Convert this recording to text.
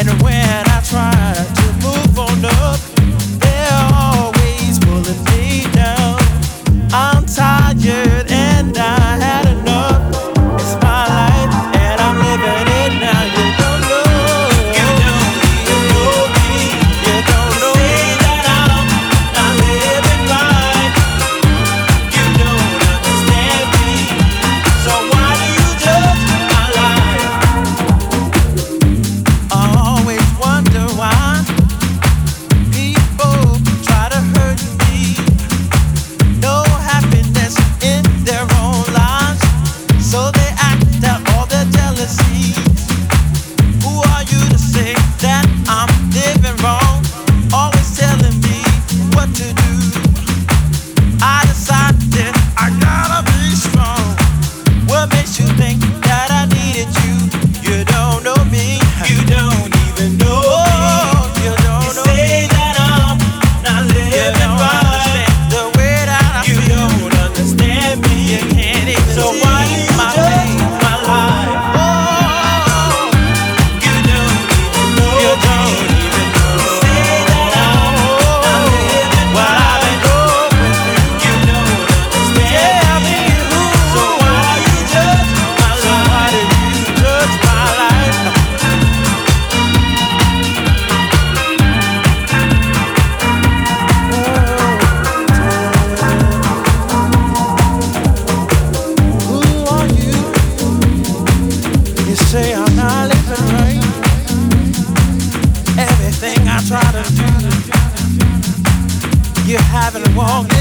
And when I try to move on up, they're always pulling me down. I'm tired and I had enough. It's my life and I'm living it now. You don't know. You don't even know me. You don't know. Say that I'm not living right. You don't understand me. So why do you judge my life? I always wonder why people try to hurt me. No happiness in their own lives, so they act out all their jealousies. Who are you to say that I'm living wrong? Always telling me what to do. I decided I gotta be strong. What makes you think that I needed you? You don't know me. You don't even know me. You don't know me. You say that I'm not living right. The way that I feel. You don't understand me. You can't even so see why do you my pain, my life? Oh, you don't even know. You don't even know. You say that I'm not living what I've been going through. You don't understand. Tell me who. So why do you judge my life? So why do you judge my life? Who are you? You say I'm not living right. Everything I try to do, you haven't walked